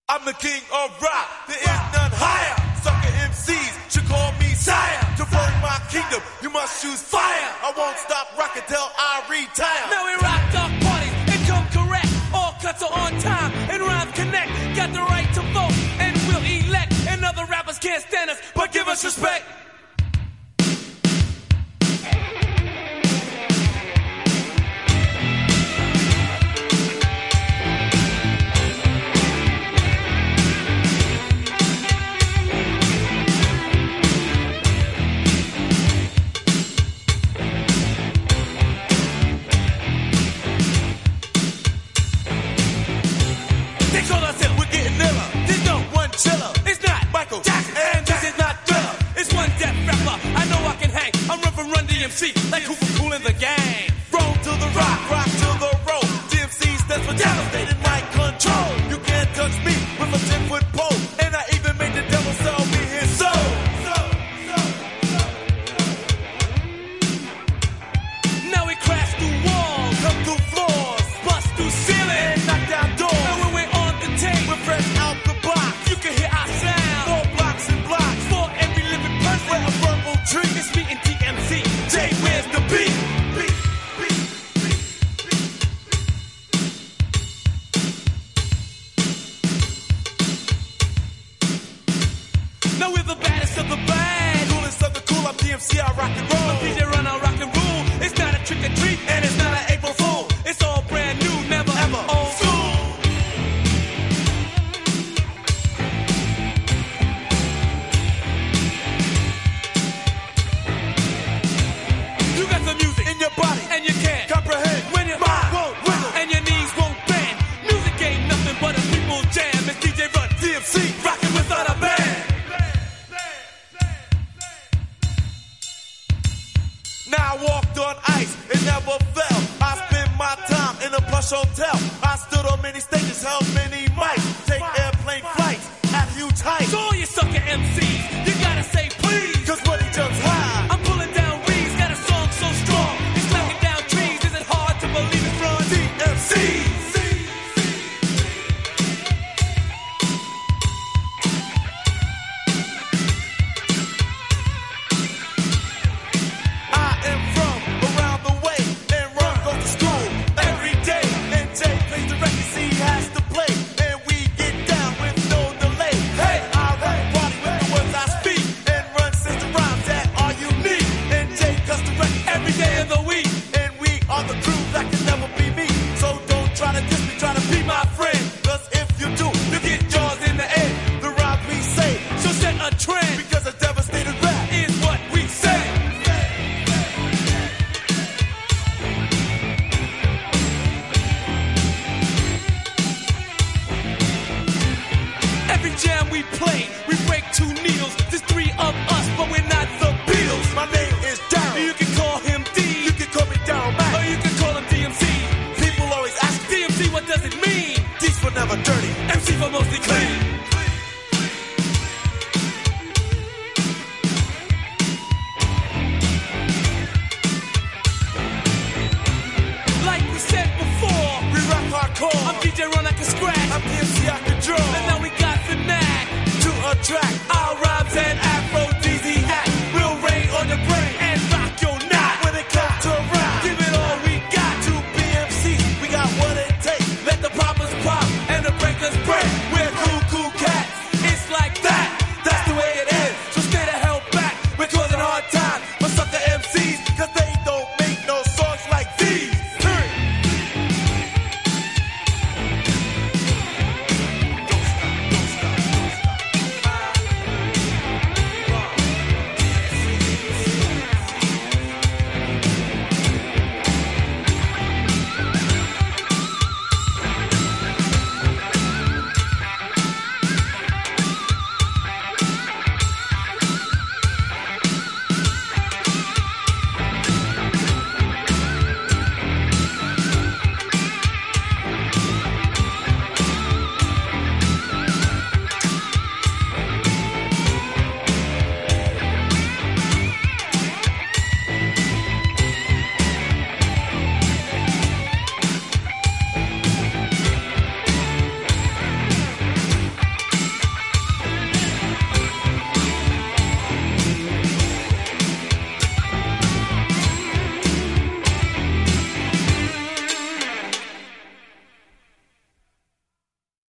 I'm the king of rock, there is none higher. Sucker MCs should call me sire. To burn my kingdom, you must choose fire. I won't stop rocking till I retire. Now we rock dark parties and come correct. All cuts are on time and rhymes connect. Got the right to vote and we'll elect. And other rappers can't stand us, but give us respect. Chiller. It's not Michael Jackson, and this is not Thriller. It's one death rapper. I know I can hang. I'm run from Run DMC, like who for cool in the gang. Roll to the rock, rock to the roll. DMC stands for devastated mind control. You can't touch me with a 10-foot pole, and I even made the devil sell me his soul. Now we crash through walls, Come through floors, bust through ceilings, and knock down doors. and when we're on the tape, We're fresh out the box. you can hear our sound. 4 blocks and blocks. For every living person, We're a verbal tree. it's me and TMC. Jay, where's the beat? Now we're the baddest of the bad. Coolest of the cool, I'm DMC, I rock and roll. DJ run our rock and roll. It's not a trick or treat, And it's not an April Fool. it's all brand new, never Ever. old school. You got the music In your body, and you can't comprehend. when your Mind won't wiggle. and your knees won't bend. Music ain't nothing but a people's jam. It's DJ Run DMC, rocking without a band. Now I walked on ice, it never fell. I spent my time in a plush hotel. I stood on many stages, held many mics. Take airplane flights at huge heights. So all you sucker MCs, you gotta say please. Cause when he jumps high, I'm pulling down reeds, got a song so strong. It's knocking down trees. Is it hard to believe it's wrong? DMC. I am from around the way, and Run goes to school every day. And Jay plays the record he has to play, and we get down with no delay. Hey, I run a party with the words I speak, and Run says the rhymes that are unique. And Jay cuts the record Every day of the week. and we are the crew that can never be me. So don't try to diss me, try to be my friend. Cause if you do, you get yours in the end. The rhymes we say, So set a trend because a devastated rap. is what we say. Every jam we play, we break 2 needles. There's 3 of us, but we're not the Beatles. My name is Darryl. You can call him D, You can call me Darryl Mack. or you can call him DMC. People always ask me, DMC, what does it mean? D's for never dirty. MC for most